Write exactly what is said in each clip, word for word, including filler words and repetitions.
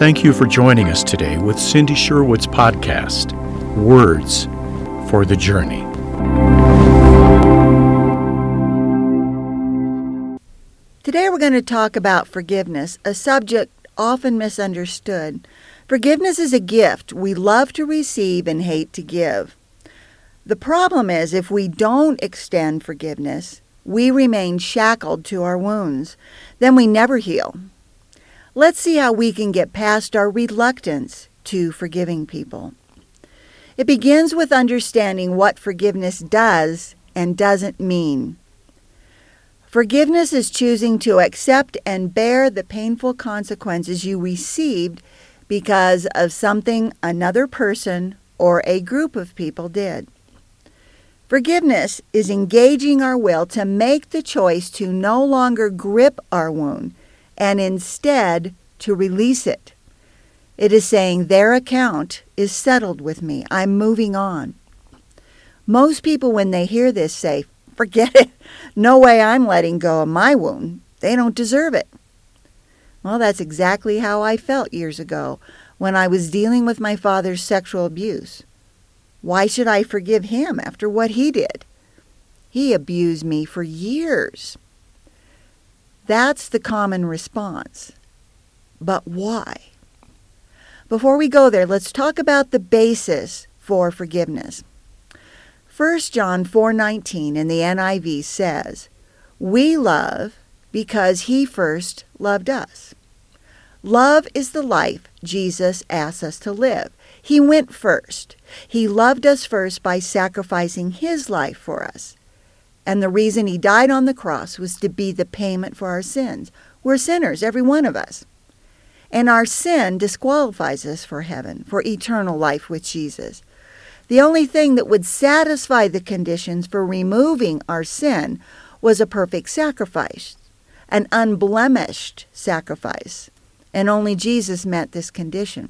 Thank you for joining us today with Cindy Sherwood's podcast, Words for the Journey. Today we're going to talk about forgiveness, a subject often misunderstood. Forgiveness is a gift we love to receive and hate to give. The problem is, if we don't extend forgiveness, we remain shackled to our wounds. Then we never heal. Let's see how we can get past our reluctance to forgiving people. It begins with understanding what forgiveness does and doesn't mean. Forgiveness is choosing to accept and bear the painful consequences you received because of something another person or a group of people did. Forgiveness is engaging our will to make the choice to no longer grip our wound and instead to release it. It is saying their account is settled with me. I'm moving on. Most people, when they hear this, say, forget it. No way I'm letting go of my wound. They don't deserve it. Well, that's exactly how I felt years ago when I was dealing with my father's sexual abuse. Why should I forgive him after what he did? He abused me for years. That's the common response. But why? Before we go there, let's talk about the basis for forgiveness. First John four nineteen in the N I V says, "We love because he first loved us." Love is the life Jesus asks us to live. He went first. He loved us first by sacrificing his life for us. And the reason he died on the cross was to be the payment for our sins. We're sinners, every one of us. And our sin disqualifies us for heaven, for eternal life with Jesus. The only thing that would satisfy the conditions for removing our sin was a perfect sacrifice, an unblemished sacrifice. And only Jesus met this condition.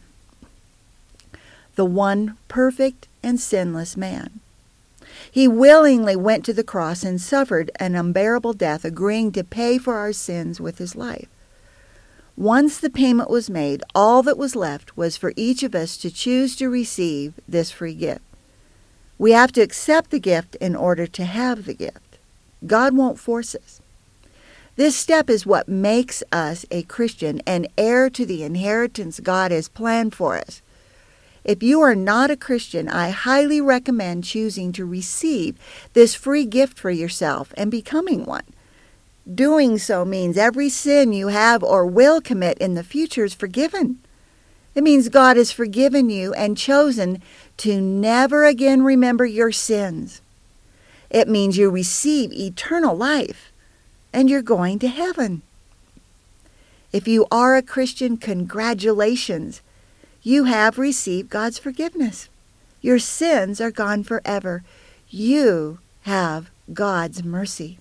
The one perfect and sinless man. He willingly went to the cross and suffered an unbearable death, agreeing to pay for our sins with his life. Once the payment was made, all that was left was for each of us to choose to receive this free gift. We have to accept the gift in order to have the gift. God won't force us. This step is what makes us a Christian and heir to the inheritance God has planned for us. If you are not a Christian, I highly recommend choosing to receive this free gift for yourself and becoming one. Doing so means every sin you have or will commit in the future is forgiven. It means God has forgiven you and chosen to never again remember your sins. It means you receive eternal life and you're going to heaven. If you are a Christian, congratulations. You have received God's forgiveness. Your sins are gone forever. You have God's mercy.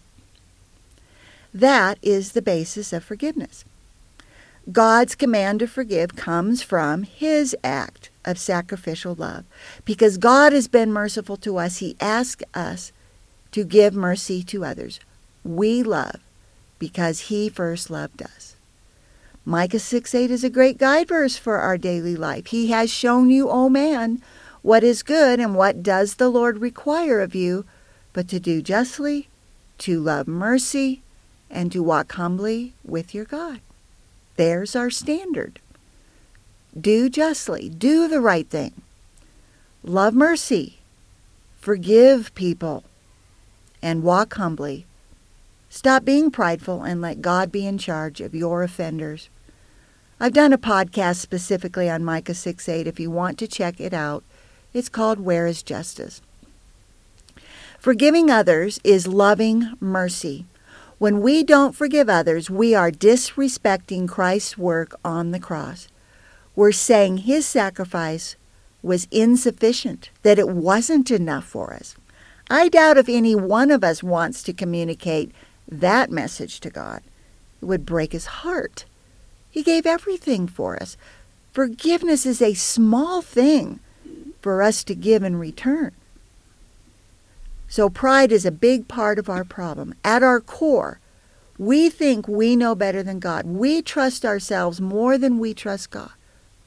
That is the basis of forgiveness. God's command to forgive comes from his act of sacrificial love. Because God has been merciful to us, he asks us to give mercy to others. We love because he first loved us. Micah six eight is a great guide verse for our daily life. He has shown you, O man, what is good and what does the Lord require of you, but to do justly, to love mercy, and to walk humbly with your God. There's our standard. Do justly, do the right thing. Love mercy, forgive people, and walk humbly. Stop being prideful and let God be in charge of your offenders. I've done a podcast specifically on Micah six eight if you want to check it out. It's called Where is Justice? Forgiving others is loving mercy. When we don't forgive others, we are disrespecting Christ's work on the cross. We're saying his sacrifice was insufficient, that it wasn't enough for us. I doubt if any one of us wants to communicate that message to God. It would break his heart. He gave everything for us. Forgiveness is a small thing for us to give in return. So pride is a big part of our problem. At our core, we think we know better than God. We trust ourselves more than we trust God.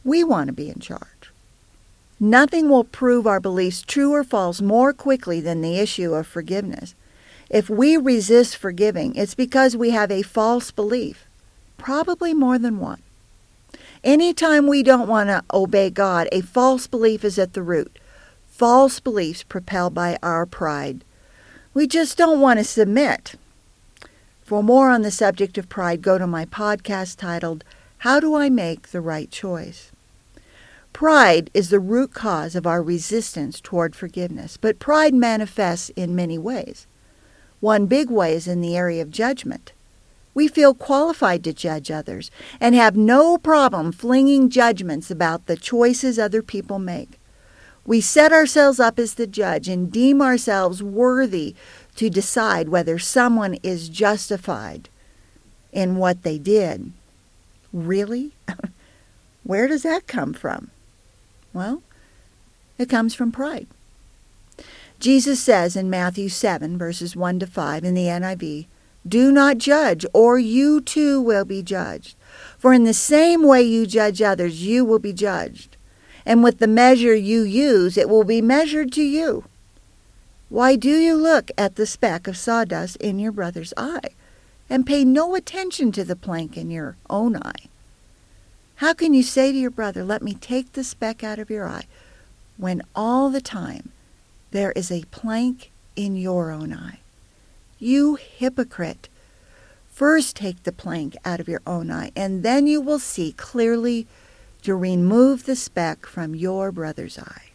We want to be in charge. Nothing will prove our beliefs true or false more quickly than the issue of forgiveness. If we resist forgiving, it's because we have a false belief, probably more than one. Anytime we don't want to obey God, a false belief is at the root. False beliefs propelled by our pride. We just don't want to submit. For more on the subject of pride, go to my podcast titled, How Do I Make the Right Choice? Pride is the root cause of our resistance toward forgiveness, but pride manifests in many ways. One big way is in the area of judgment. We feel qualified to judge others and have no problem flinging judgments about the choices other people make. We set ourselves up as the judge and deem ourselves worthy to decide whether someone is justified in what they did. Really? Where does that come from? Well, it comes from pride. Jesus says in Matthew seven, verses one to five in the N I V, "Do not judge, or you too will be judged. For in the same way you judge others, you will be judged. And with the measure you use, it will be measured to you. Why do you look at the speck of sawdust in your brother's eye, and pay no attention to the plank in your own eye? How can you say to your brother, 'Let me take the speck out of your eye,' when all the time there is a plank in your own eye? You hypocrite! First take the plank out of your own eye, and then you will see clearly to remove the speck from your brother's eye."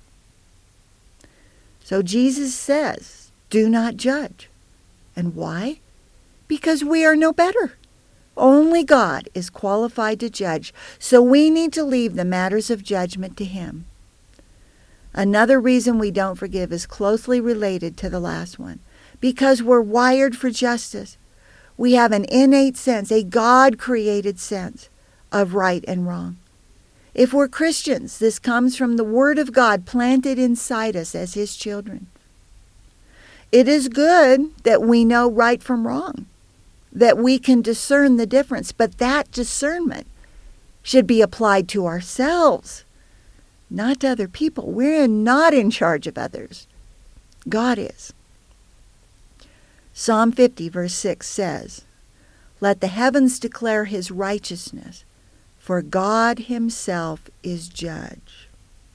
So Jesus says, do not judge. And why? Because we are no better. Only God is qualified to judge, so we need to leave the matters of judgment to Him. Another reason we don't forgive is closely related to the last one. Because we're wired for justice. We have an innate sense, a God-created sense of right and wrong. If we're Christians, this comes from the Word of God planted inside us as His children. It is good that we know right from wrong, that we can discern the difference, but that discernment should be applied to ourselves, not to other people. We're not in charge of others. God is. Psalm fifty, verse six says, "Let the heavens declare His righteousness, for God Himself is judge."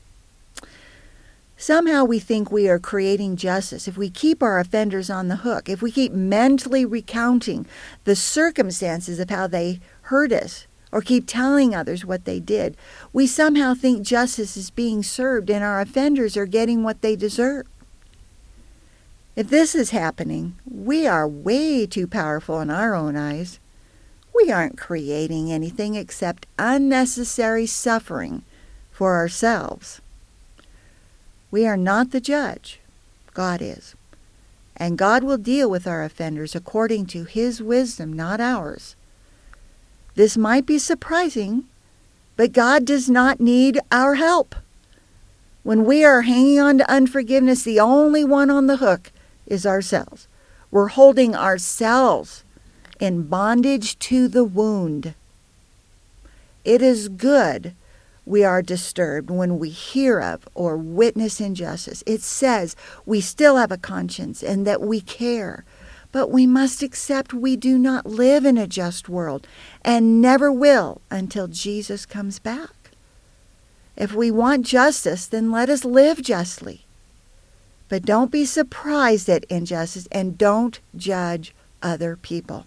Somehow we think we are creating justice if we keep our offenders on the hook, if we keep mentally recounting the circumstances of how they hurt us, or keep telling others what they did. We somehow think justice is being served and our offenders are getting what they deserve. If this is happening, we are way too powerful in our own eyes. We aren't creating anything except unnecessary suffering for ourselves. We are not the judge. God is. And God will deal with our offenders according to His wisdom, not ours. This might be surprising, but God does not need our help. When we are hanging on to unforgiveness, the only one on the hook is ourselves. We're holding ourselves in bondage to the wound. It is good we are disturbed when we hear of or witness injustice. It says we still have a conscience and that we care. But we must accept we do not live in a just world and never will until Jesus comes back. If we want justice, then let us live justly. But don't be surprised at injustice and don't judge other people.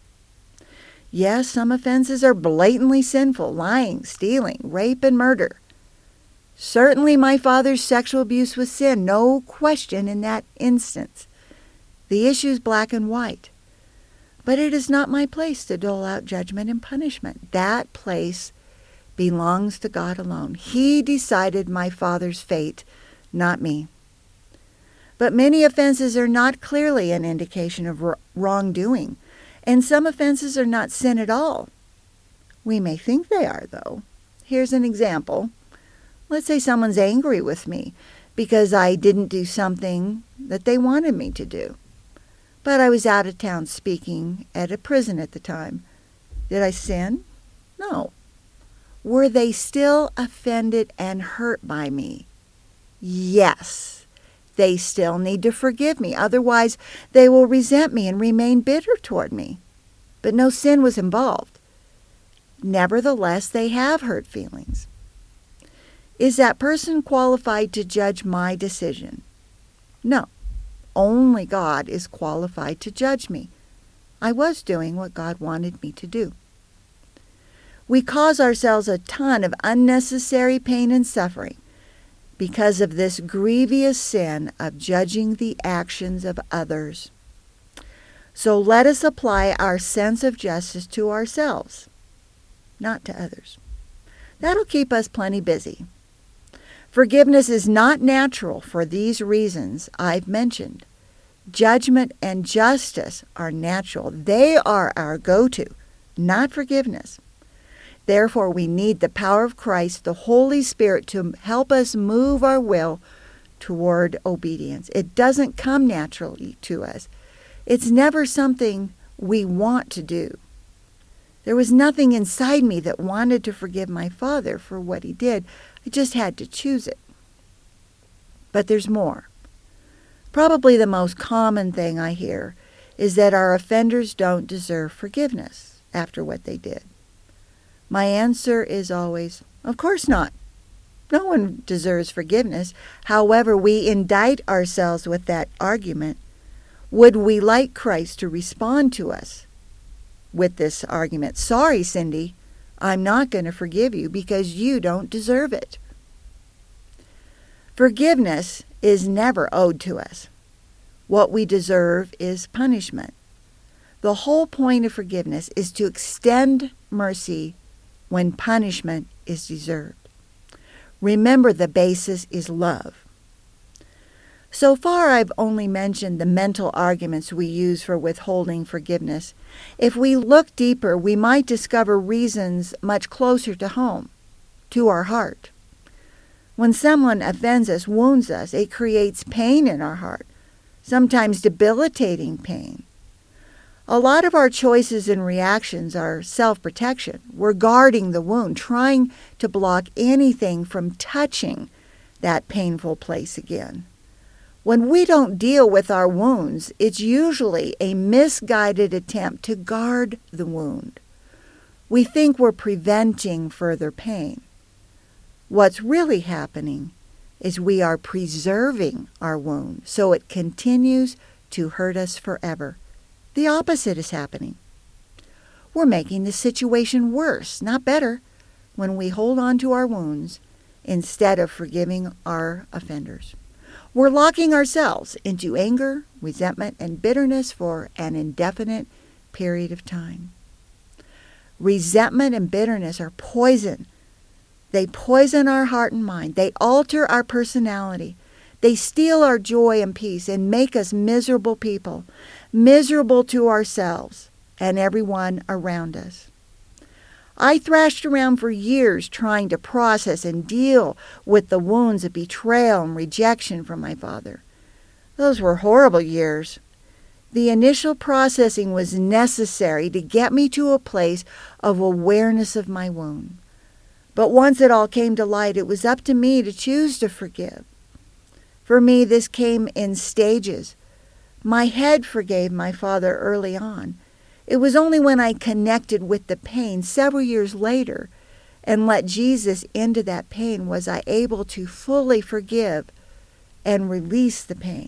Yes, some offenses are blatantly sinful: lying, stealing, rape, and murder. Certainly my father's sexual abuse was sin, no question in that instance. The issue is black and white. But it is not my place to dole out judgment and punishment. That place belongs to God alone. He decided my father's fate, not me. But many offenses are not clearly an indication of wrongdoing, and some offenses are not sin at all. We may think they are, though. Here's an example. Let's say someone's angry with me because I didn't do something that they wanted me to do. But I was out of town speaking at a prison at the time. Did I sin? No. Were they still offended and hurt by me? Yes. They still need to forgive me. Otherwise, they will resent me and remain bitter toward me. But no sin was involved. Nevertheless, they have hurt feelings. Is that person qualified to judge my decision? No. Only God is qualified to judge me. I was doing what God wanted me to do. We cause ourselves a ton of unnecessary pain and suffering because of this grievous sin of judging the actions of others. So let us apply our sense of justice to ourselves, not to others. That'll keep us plenty busy. Forgiveness is not natural for these reasons I've mentioned. Judgment and justice are natural. They are our go-to, not forgiveness. Therefore, we need the power of Christ, the Holy Spirit, to help us move our will toward obedience. It doesn't come naturally to us. It's never something we want to do. There was nothing inside me that wanted to forgive my father for what he did. I just had to choose it. But there's more. Probably the most common thing I hear is that our offenders don't deserve forgiveness after what they did. My answer is always, of course not. No one deserves forgiveness. However, we indict ourselves with that argument. Would we like Christ to respond to us with this argument? Sorry, Cindy, I'm not going to forgive you because you don't deserve it. Forgiveness is never owed to us. What we deserve is punishment. The whole point of forgiveness is to extend mercy when punishment is deserved. Remember, the basis is love. So far, I've only mentioned the mental arguments we use for withholding forgiveness. If we look deeper, we might discover reasons much closer to home, to our heart. When someone offends us, wounds us, it creates pain in our heart, sometimes debilitating pain. A lot of our choices and reactions are self-protection. We're guarding the wound, trying to block anything from touching that painful place again. When we don't deal with our wounds, it's usually a misguided attempt to guard the wound. We think we're preventing further pain. What's really happening is we are preserving our wound so it continues to hurt us forever. The opposite is happening. We're making the situation worse, not better, when we hold on to our wounds instead of forgiving our offenders. We're locking ourselves into anger, resentment, and bitterness for an indefinite period of time. Resentment and bitterness are poison. They poison our heart and mind. They alter our personality. They steal our joy and peace and make us miserable people, miserable to ourselves and everyone around us. I thrashed around for years trying to process and deal with the wounds of betrayal and rejection from my father. Those were horrible years. The initial processing was necessary to get me to a place of awareness of my wound. But once it all came to light, it was up to me to choose to forgive. For me, this came in stages. My head forgave my father early on. It was only when I connected with the pain several years later and let Jesus into that pain was I able to fully forgive and release the pain.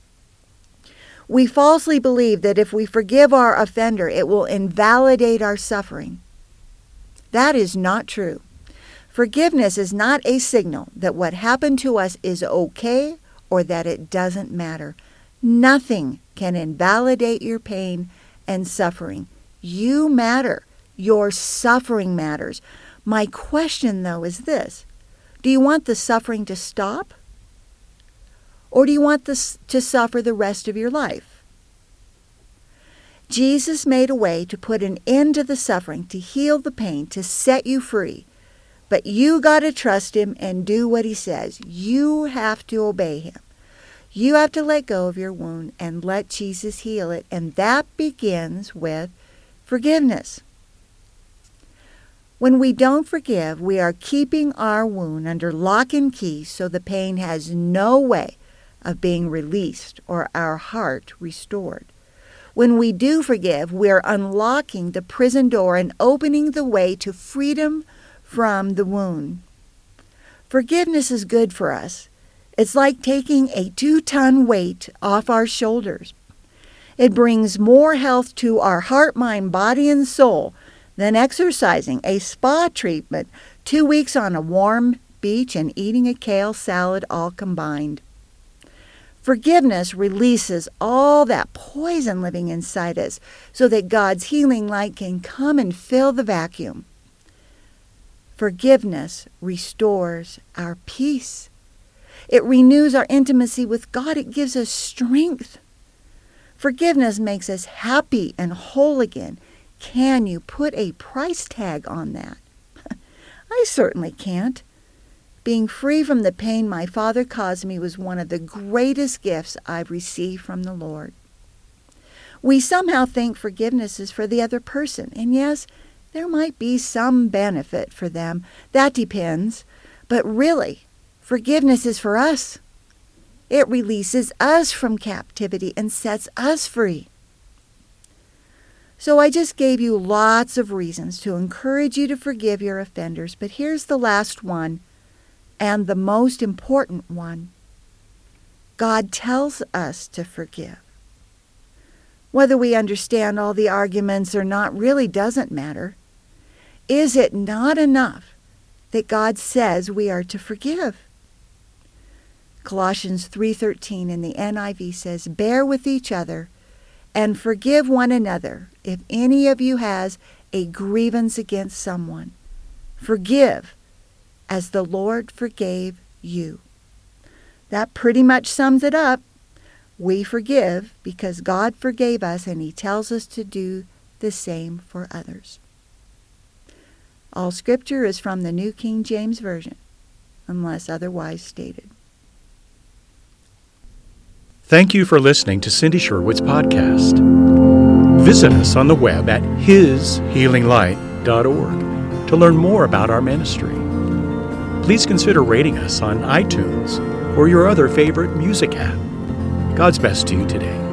We falsely believe that if we forgive our offender, it will invalidate our suffering. That is not true. Forgiveness is not a signal that what happened to us is okay or that it doesn't matter. Nothing can invalidate your pain and suffering. You matter. Your suffering matters. My question, though, is this. Do you want the suffering to stop? Or do you want this to suffer the rest of your life? Jesus made a way to put an end to the suffering, to heal the pain, to set you free. But you got to trust him and do what he says. You have to obey him. You have to let go of your wound and let Jesus heal it. And that begins with forgiveness. When we don't forgive, we are keeping our wound under lock and key so the pain has no way of being released or our heart restored. When we do forgive, we are unlocking the prison door and opening the way to freedom from the wound. Forgiveness is good for us. It's like taking a two-ton weight off our shoulders. It brings more health to our heart, mind, body, and soul than exercising, a spa treatment, two weeks on a warm beach, and eating a kale salad all combined. Forgiveness releases all that poison living inside us so that God's healing light can come and fill the vacuum. Forgiveness restores our peace. It renews our intimacy with God. It gives us strength. Forgiveness makes us happy and whole again. Can you put a price tag on that? I certainly can't. Being free from the pain my father caused me was one of the greatest gifts I've received from the Lord. We somehow think forgiveness is for the other person, and yes, there might be some benefit for them. That depends. But really, forgiveness is for us. It releases us from captivity and sets us free. So I just gave you lots of reasons to encourage you to forgive your offenders, but here's the last one, and the most important one. God tells us to forgive. Whether we understand all the arguments or not really doesn't matter. Is it not enough that God says we are to forgive? Colossians three thirteen in the N I V says, "Bear with each other and forgive one another if any of you has a grievance against someone. Forgive as the Lord forgave you." That pretty much sums it up. We forgive because God forgave us, and He tells us to do the same for others. All Scripture is from the New King James Version, unless otherwise stated. Thank you for listening to Cindy Sherwood's podcast. Visit us on the web at his healing light dot org to learn more about our ministry. Please consider rating us on iTunes or your other favorite music app. God's best to you today.